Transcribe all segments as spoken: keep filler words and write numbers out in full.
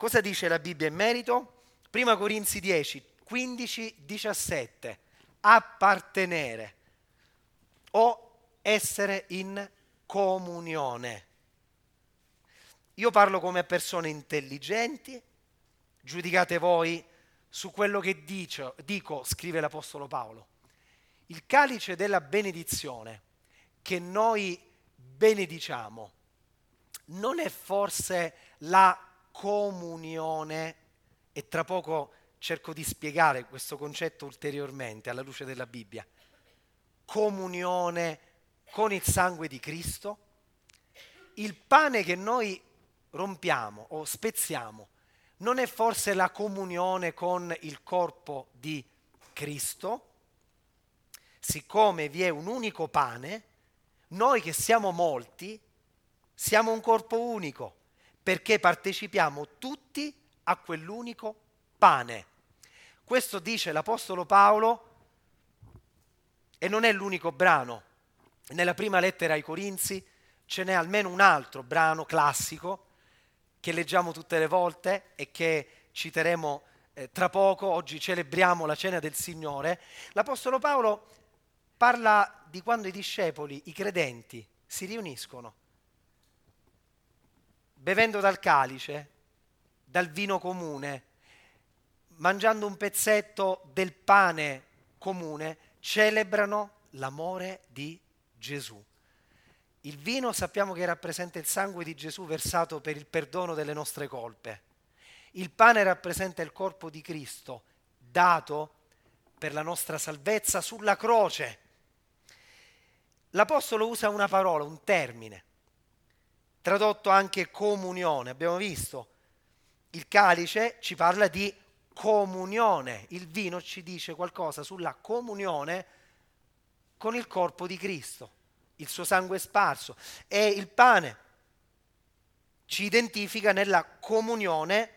Cosa dice la Bibbia in merito? Prima Corinzi dieci, quindici, diciassette. Appartenere o essere in comunione. Io parlo come persone intelligenti, giudicate voi su quello che dico, dico, scrive l'Apostolo Paolo. Il calice della benedizione che noi benediciamo non è forse la comunione, e tra poco cerco di spiegare questo concetto ulteriormente alla luce della Bibbia, comunione con il sangue di Cristo? Il pane che noi rompiamo o spezziamo non è forse la comunione con il corpo di Cristo? Siccome vi è un unico pane, noi che siamo molti siamo un corpo unico, perché partecipiamo tutti a quell'unico pane. Questo dice l'Apostolo Paolo e non è l'unico brano. Nella prima lettera ai Corinzi ce n'è almeno un altro brano classico che leggiamo tutte le volte e che citeremo eh, tra poco. Oggi celebriamo la cena del Signore. L'Apostolo Paolo parla di quando i discepoli, i credenti, si riuniscono, bevendo dal calice, dal vino comune, mangiando un pezzetto del pane comune, celebrano l'amore di Gesù. Il vino sappiamo che rappresenta il sangue di Gesù versato per il perdono delle nostre colpe. Il pane rappresenta il corpo di Cristo dato per la nostra salvezza sulla croce. L'Apostolo usa una parola, un termine, tradotto anche comunione. Abbiamo visto, il calice ci parla di comunione, il vino ci dice qualcosa sulla comunione con il corpo di Cristo, il suo sangue sparso, e il pane ci identifica nella comunione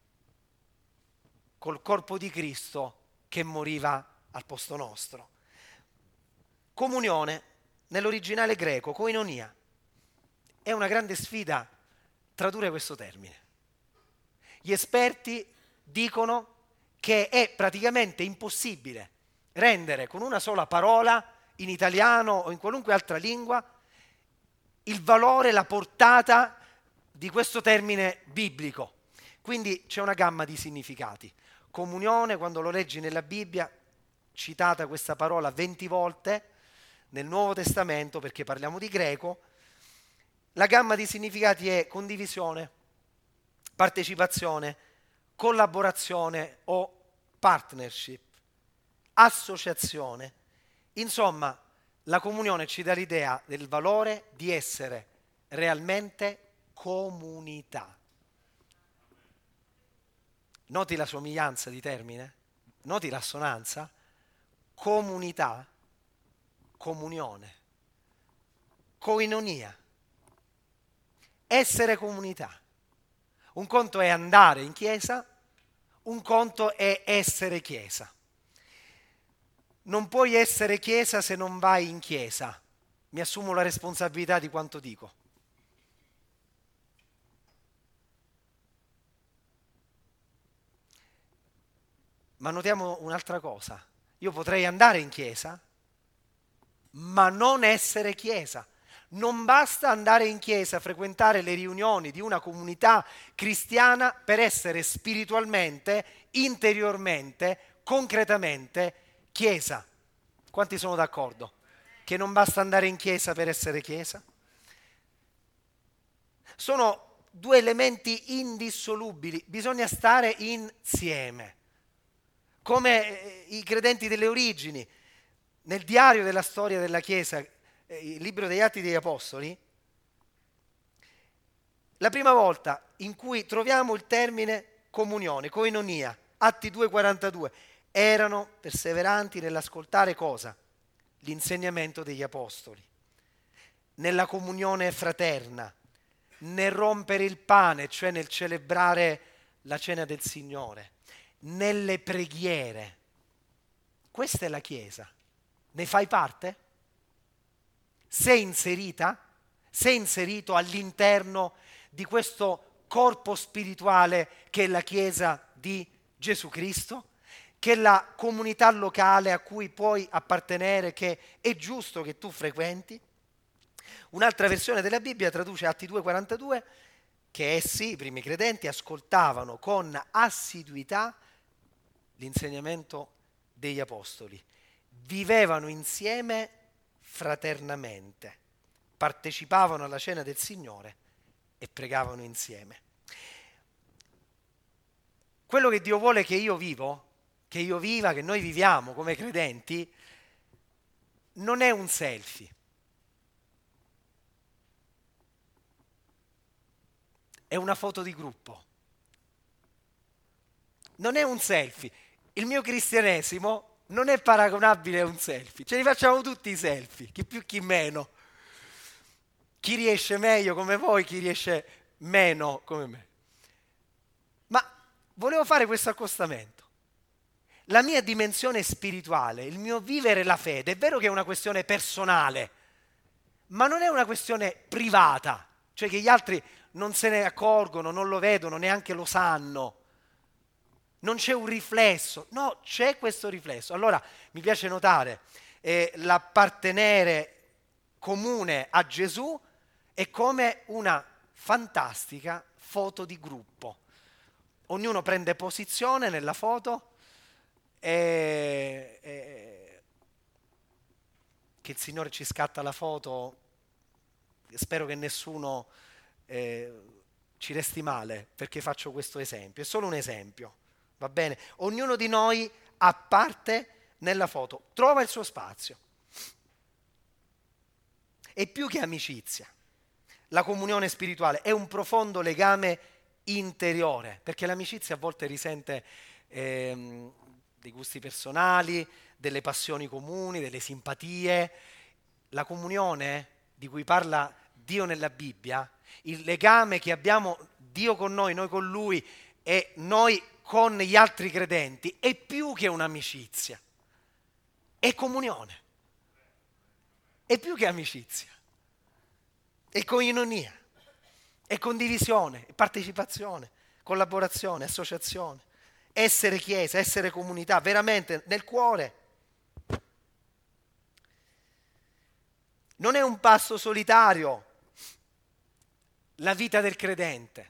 col corpo di Cristo che moriva al posto nostro. Comunione, nell'originale greco, koinonia, è una grande sfida tradurre questo termine. Gli esperti dicono che è praticamente impossibile rendere con una sola parola, in italiano o in qualunque altra lingua, il valore, la portata di questo termine biblico. Quindi c'è una gamma di significati. Comunione, quando lo leggi nella Bibbia, citata questa parola venti volte, nel Nuovo Testamento, perché parliamo di greco, la gamma di significati è condivisione, partecipazione, collaborazione o partnership, associazione. Insomma, la comunione ci dà l'idea del valore di essere realmente comunità. Noti la somiglianza di termine? Noti l'assonanza? Comunità, comunione, koinonia, essere comunità. Un conto è andare in chiesa, un conto è essere chiesa. Non puoi essere chiesa se non vai in chiesa. Mi assumo la responsabilità di quanto dico. Ma notiamo un'altra cosa. Io potrei andare in chiesa, ma non essere chiesa. Non basta andare in chiesa, frequentare le riunioni di una comunità cristiana per essere spiritualmente, interiormente, concretamente chiesa. Quanti sono d'accordo? Che non basta andare in chiesa per essere chiesa? Sono due elementi indissolubili, bisogna stare insieme. Come i credenti delle origini, nel diario della storia della Chiesa, il libro degli Atti degli Apostoli, la prima volta in cui troviamo il termine comunione, koinonia, Atti due quarantadue, erano perseveranti nell'ascoltare cosa? L'insegnamento degli Apostoli, nella comunione fraterna, nel rompere il pane, cioè nel celebrare la cena del Signore, nelle preghiere. Questa è la Chiesa. Ne fai parte? Sei inserita? Sei inserito all'interno di questo corpo spirituale che è la Chiesa di Gesù Cristo, che è la comunità locale a cui puoi appartenere, che è giusto che tu frequenti. Un'altra versione della Bibbia traduce Atti due quarantadue che essi, i primi credenti, ascoltavano con assiduità l'insegnamento degli apostoli, vivevano insieme fraternamente, partecipavano alla cena del Signore e pregavano insieme. Quello che Dio vuole che io vivo, che io viva, che noi viviamo come credenti, non è un selfie. È una foto di gruppo. Non è un selfie. Il mio cristianesimo non è paragonabile a un selfie. Ce li facciamo tutti i selfie, chi più chi meno. Chi riesce meglio come voi, chi riesce meno come me. Ma volevo fare questo accostamento. La mia dimensione spirituale, il mio vivere la fede, è vero che è una questione personale, ma non è una questione privata, cioè che gli altri non se ne accorgono, non lo vedono, neanche lo sanno. Non c'è un riflesso, no, c'è questo riflesso. Allora mi piace notare eh, l'appartenere comune a Gesù è come una fantastica foto di gruppo. Ognuno prende posizione nella foto e, e che il Signore ci scatta la foto. Spero che nessuno eh, ci resti male perché faccio questo esempio, è solo un esempio. Va bene? Ognuno di noi ha parte nella foto, trova il suo spazio. È più che amicizia. La comunione spirituale è un profondo legame interiore, perché l'amicizia a volte risente ehm, dei gusti personali, delle passioni comuni, delle simpatie. La comunione di cui parla Dio nella Bibbia, il legame che abbiamo Dio con noi, noi con Lui e noi con gli altri credenti, è più che un'amicizia, è comunione, è più che amicizia, è koinonia, è condivisione, è partecipazione, collaborazione, associazione, essere chiesa, essere comunità, veramente nel cuore. Non è un passo solitario la vita del credente.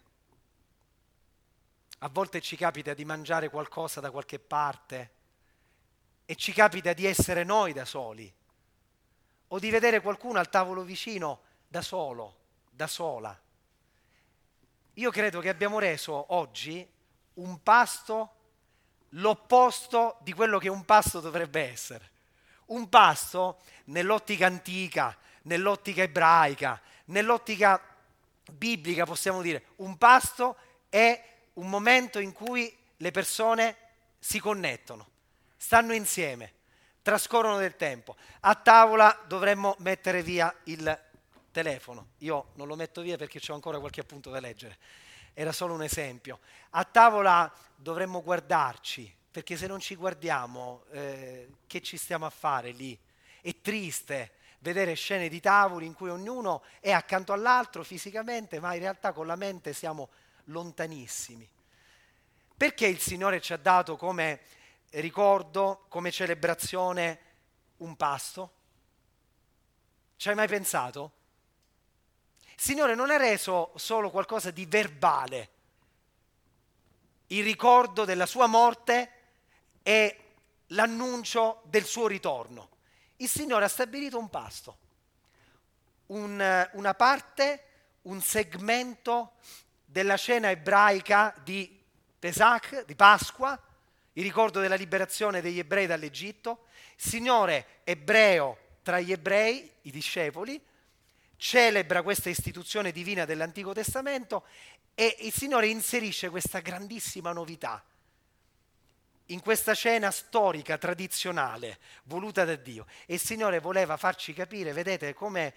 A volte ci capita di mangiare qualcosa da qualche parte e ci capita di essere noi da soli o di vedere qualcuno al tavolo vicino da solo, da sola. Io credo che abbiamo reso oggi un pasto l'opposto di quello che un pasto dovrebbe essere. Un pasto nell'ottica antica, nell'ottica ebraica, nell'ottica biblica possiamo dire, un pasto è un momento in cui le persone si connettono, stanno insieme, trascorrono del tempo. A tavola dovremmo mettere via il telefono. Io non lo metto via perché ho ancora qualche appunto da leggere. Era solo un esempio. A tavola dovremmo guardarci, perché se non ci guardiamo, eh, che ci stiamo a fare lì? È triste vedere scene di tavoli in cui ognuno è accanto all'altro fisicamente, ma in realtà con la mente siamo lontanissimi. Perché il Signore ci ha dato come ricordo, come celebrazione, un pasto? Ci hai mai pensato? Il Signore non ha reso solo qualcosa di verbale, il ricordo della sua morte e l'annuncio del suo ritorno. Il Signore ha stabilito un pasto, un, una parte, un segmento della cena ebraica di Pesach, di Pasqua, il ricordo della liberazione degli ebrei dall'Egitto. Il Signore ebreo tra gli ebrei, i discepoli, celebra questa istituzione divina dell'Antico Testamento e il Signore inserisce questa grandissima novità in questa cena storica, tradizionale, voluta da Dio. E il Signore voleva farci capire, vedete, come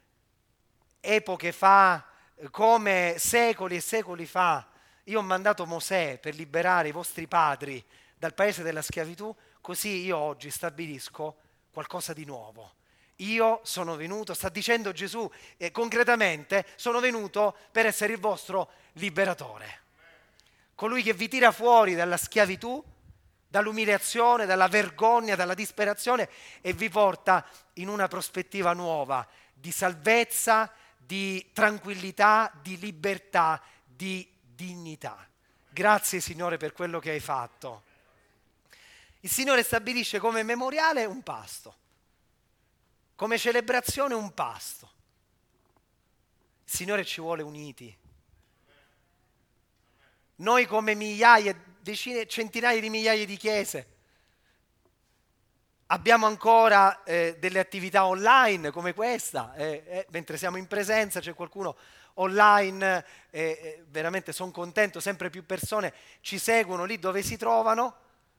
epoche fa, come secoli e secoli fa, io ho mandato Mosè per liberare i vostri padri dal paese della schiavitù, così io oggi stabilisco qualcosa di nuovo. io sono venuto, sta dicendo Gesù eh, concretamente, sono venuto per essere il vostro liberatore. Colui che vi tira fuori dalla schiavitù, dall'umiliazione, dalla vergogna, dalla disperazione e vi porta in una prospettiva nuova di salvezza, di tranquillità, di libertà, di dignità. Grazie Signore per quello che hai fatto. Il Signore stabilisce come memoriale un pasto, come celebrazione un pasto. Il Signore ci vuole uniti. Noi come migliaia, decine, centinaia di migliaia di chiese abbiamo ancora eh, delle attività online come questa, eh, eh, mentre siamo in presenza c'è qualcuno online, eh, eh, veramente sono contento, sempre più persone ci seguono lì dove si trovano.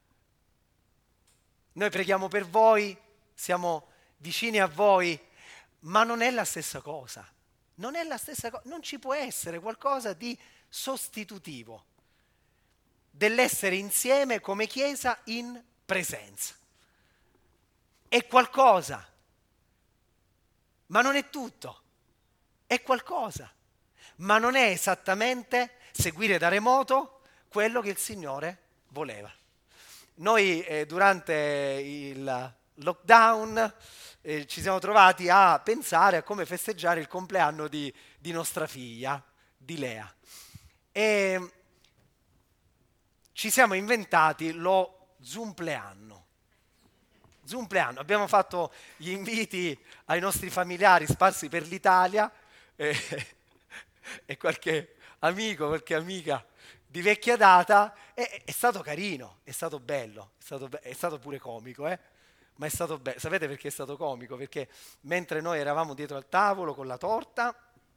Noi preghiamo per voi, siamo vicini a voi, ma non è la stessa cosa. Non è la stessa cosa, non ci può essere qualcosa di sostitutivo dell'essere insieme come Chiesa in presenza. È qualcosa, ma non è tutto. È qualcosa, ma non è esattamente seguire da remoto quello che il Signore voleva. Noi eh, durante il lockdown eh, ci siamo trovati a pensare a come festeggiare il compleanno di, di nostra figlia, di Lea. E ci siamo inventati lo Zoompleanno. Zoompleanno. Abbiamo fatto gli inviti ai nostri familiari sparsi per l'Italia e, e qualche amico, qualche amica di vecchia data. E, è stato carino, è stato bello, è stato, be- è stato pure comico, eh? Ma è stato bello. Sapete perché è stato comico? Perché mentre noi eravamo dietro al tavolo con la torta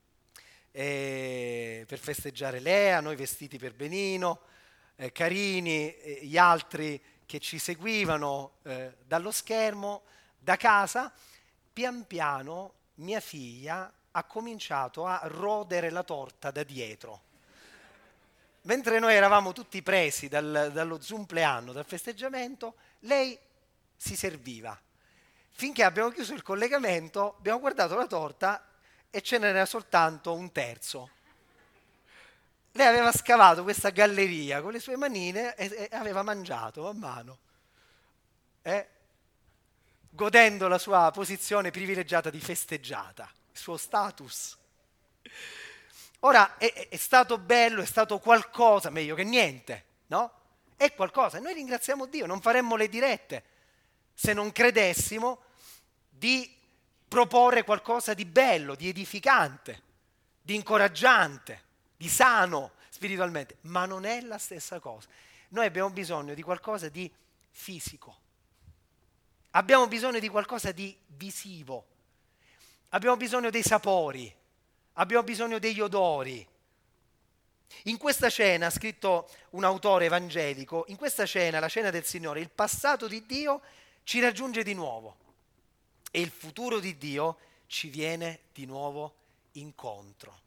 eh, per festeggiare Lea, noi vestiti per benino, eh, carini, eh, gli altri che ci seguivano eh, dallo schermo, da casa, pian piano mia figlia ha cominciato a rodere la torta da dietro. Mentre noi eravamo tutti presi dal, dallo Zoompleanno, dal festeggiamento, lei si serviva. Finché abbiamo chiuso il collegamento, abbiamo guardato la torta e ce n'era soltanto un terzo. Lei aveva scavato questa galleria con le sue manine e, e aveva mangiato a mano, eh? Godendo la sua posizione privilegiata di festeggiata, il suo status. Ora è, è stato bello, è stato qualcosa, meglio che niente, no? È qualcosa. E noi ringraziamo Dio, non faremmo le dirette se non credessimo di proporre qualcosa di bello, di edificante, di incoraggiante, di sano spiritualmente, ma non è la stessa cosa. Noi abbiamo bisogno di qualcosa di fisico, abbiamo bisogno di qualcosa di visivo, abbiamo bisogno dei sapori, abbiamo bisogno degli odori. In questa cena, ha scritto un autore evangelico, in questa cena, la cena del Signore, il passato di Dio ci raggiunge di nuovo e il futuro di Dio ci viene di nuovo incontro.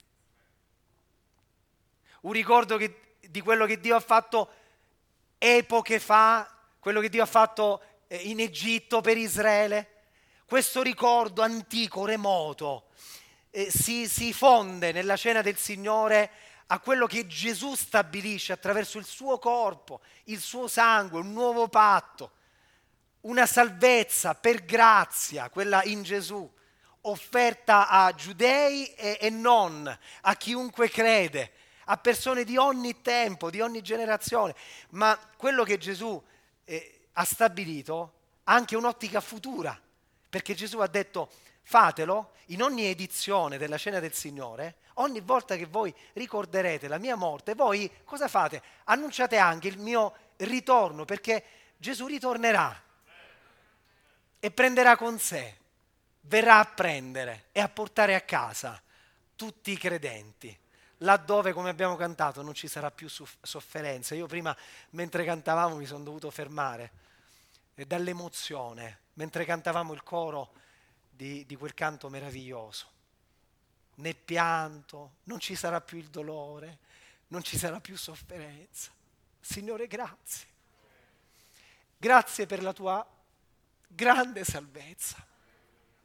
Un ricordo che, di quello che Dio ha fatto epoche fa, quello che Dio ha fatto eh, in Egitto per Israele. Questo ricordo antico, remoto, eh, si, si fonde nella cena del Signore a quello che Gesù stabilisce attraverso il suo corpo, il suo sangue, un nuovo patto, una salvezza per grazia, quella in Gesù, offerta a giudei e, e non, a chiunque crede, a persone di ogni tempo, di ogni generazione. Ma quello che Gesù eh, ha stabilito ha anche un'ottica futura, perché Gesù ha detto fatelo in ogni edizione della cena del Signore, ogni volta che voi ricorderete la mia morte, voi cosa fate? Annunciate anche il mio ritorno, perché Gesù ritornerà e prenderà con sé, verrà a prendere e a portare a casa tutti i credenti, laddove, come abbiamo cantato, non ci sarà più sofferenza. Io prima, mentre cantavamo, mi sono dovuto fermare e dall'emozione, mentre cantavamo il coro di, di quel canto meraviglioso. Né pianto, non ci sarà più il dolore, non ci sarà più sofferenza. Signore, grazie. Grazie per la tua grande salvezza.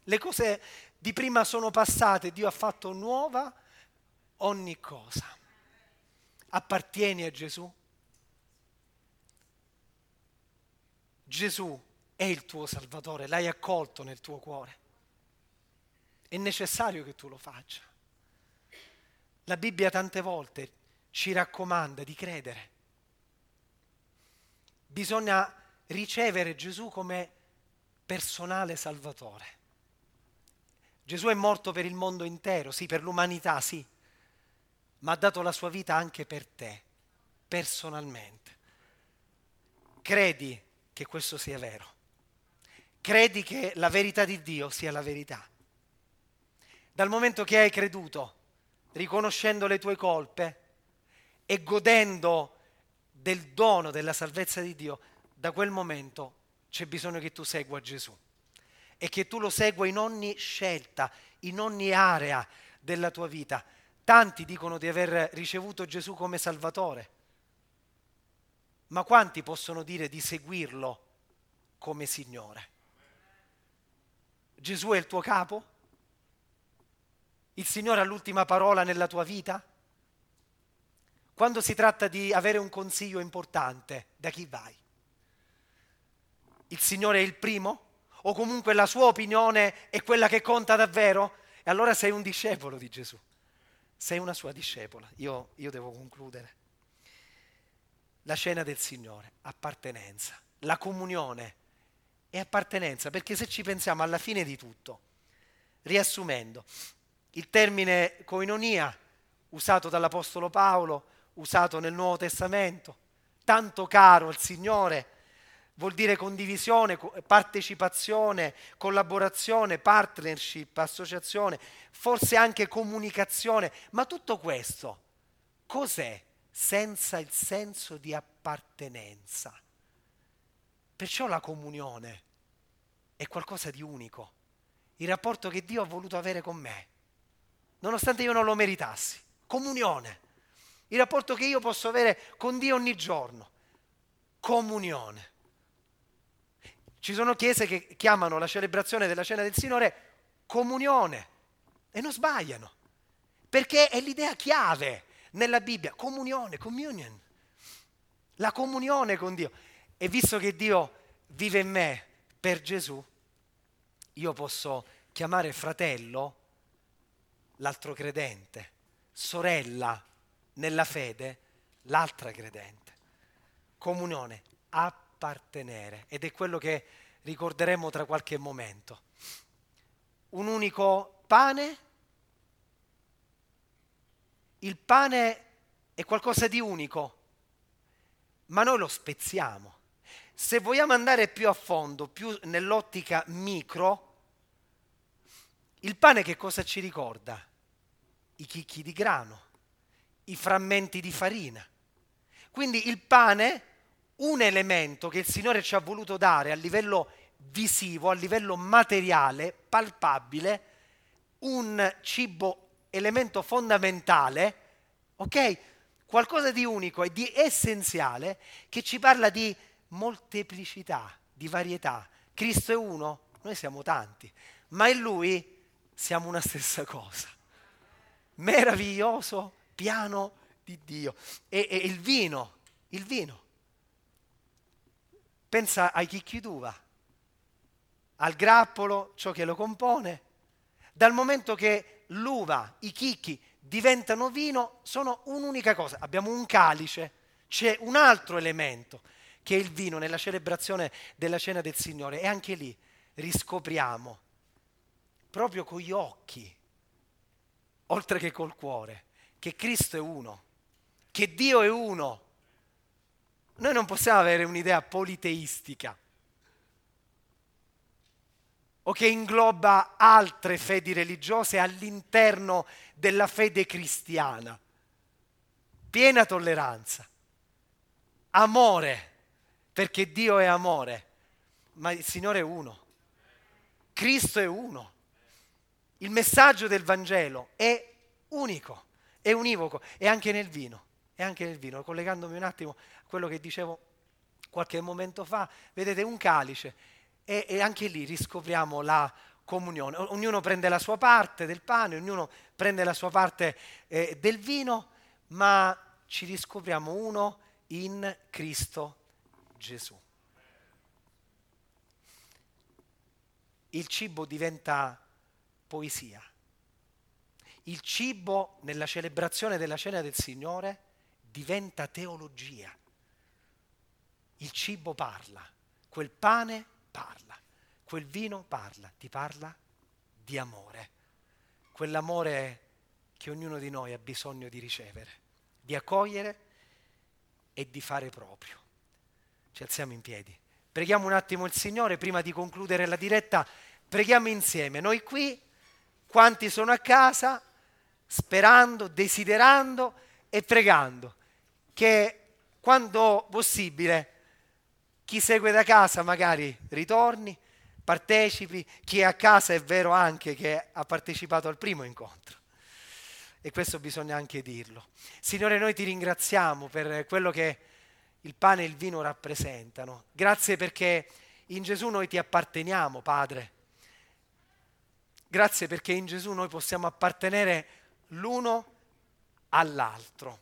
Le cose di prima sono passate, Dio ha fatto nuova ogni cosa. Appartieni a Gesù. Gesù è il tuo Salvatore, l'hai accolto nel tuo cuore. È necessario che tu lo faccia. La Bibbia tante volte ci raccomanda di credere. Bisogna ricevere Gesù come personale Salvatore. Gesù è morto per il mondo intero, sì, per l'umanità, sì, ma ha dato la sua vita anche per te, personalmente. Credi che questo sia vero. Credi che la verità di Dio sia la verità. Dal momento che hai creduto, riconoscendo le tue colpe e godendo del dono della salvezza di Dio, da quel momento c'è bisogno che tu segua Gesù e che tu lo segua in ogni scelta, in ogni area della tua vita. Tanti dicono di aver ricevuto Gesù come Salvatore, ma quanti possono dire di seguirlo come Signore? Gesù è il tuo capo? Il Signore ha l'ultima parola nella tua vita? Quando si tratta di avere un consiglio importante, da chi vai? Il Signore è il primo? O comunque la sua opinione è quella che conta davvero? E allora sei un discepolo di Gesù. Sei una sua discepola. Io, io devo concludere. La cena del Signore, appartenenza. La comunione è appartenenza, perché se ci pensiamo alla fine di tutto, riassumendo, il termine koinonia, usato dall'Apostolo Paolo, usato nel Nuovo Testamento, tanto caro al Signore, vuol dire condivisione, partecipazione, collaborazione, partnership, associazione, forse anche comunicazione, ma tutto questo cos'è senza il senso di appartenenza? Perciò la comunione è qualcosa di unico, il rapporto che Dio ha voluto avere con me, nonostante io non lo meritassi. Comunione, il rapporto che io posso avere con Dio ogni giorno. Comunione. Ci sono chiese che chiamano la celebrazione della cena del Signore comunione e non sbagliano, perché è l'idea chiave nella Bibbia. Comunione, communion, la comunione con Dio. E visto che Dio vive in me per Gesù, io posso chiamare fratello l'altro credente, sorella nella fede l'altra credente. Comunione, appartenere, ed è quello che ricorderemo tra qualche momento. Un unico pane, il pane è qualcosa di unico, ma noi lo spezziamo. Se vogliamo andare più a fondo, più nell'ottica micro, il pane che cosa ci ricorda? I chicchi di grano, i frammenti di farina. Quindi il pane, un elemento che il Signore ci ha voluto dare a livello visivo, a livello materiale, palpabile, un cibo, elemento fondamentale, ok? Qualcosa di unico e di essenziale che ci parla di molteplicità, di varietà. Cristo è uno, noi siamo tanti, ma in Lui siamo una stessa cosa. Meraviglioso piano di Dio. E, e il vino, il vino. Pensa ai chicchi d'uva, al grappolo, ciò che lo compone. Dal momento che l'uva, i chicchi diventano vino, sono un'unica cosa. Abbiamo un calice, c'è un altro elemento che è il vino nella celebrazione della cena del Signore, e anche lì riscopriamo proprio con gli occhi, oltre che col cuore, che Cristo è uno, che Dio è uno. Noi non possiamo avere un'idea politeistica o che ingloba altre fedi religiose all'interno della fede cristiana. Piena tolleranza, amore, perché Dio è amore, ma il Signore è uno, Cristo è uno. Il messaggio del Vangelo è unico, è univoco, e anche nel vino, e anche nel vino, collegandomi un attimo a quello che dicevo qualche momento fa, vedete un calice, e, e anche lì riscopriamo la comunione. Ognuno prende la sua parte del pane, ognuno prende la sua parte eh, del vino, ma ci riscopriamo uno in Cristo Gesù. Il cibo diventa poesia. Il cibo nella celebrazione della cena del Signore diventa teologia. Il cibo parla, quel pane parla, quel vino parla, ti parla di amore. Quell'amore che ognuno di noi ha bisogno di ricevere, di accogliere e di fare proprio. Ci alziamo in piedi. Preghiamo un attimo il Signore prima di concludere la diretta. Preghiamo insieme. Noi qui, quanti sono a casa, sperando, desiderando e pregando che quando possibile chi segue da casa magari ritorni, partecipi, chi è a casa è vero anche che ha partecipato al primo incontro. E questo bisogna anche dirlo. Signore, noi ti ringraziamo per quello che il pane e il vino rappresentano. Grazie perché in Gesù noi ti apparteniamo, Padre. Grazie perché in Gesù noi possiamo appartenere l'uno all'altro.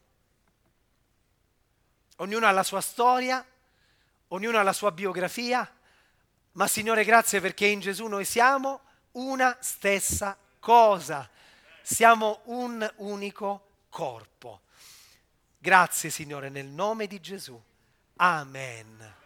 Ognuno ha la sua storia, ognuno ha la sua biografia, ma Signore, grazie perché in Gesù noi siamo una stessa cosa. Siamo un unico corpo. Grazie, Signore, nel nome di Gesù. Amen.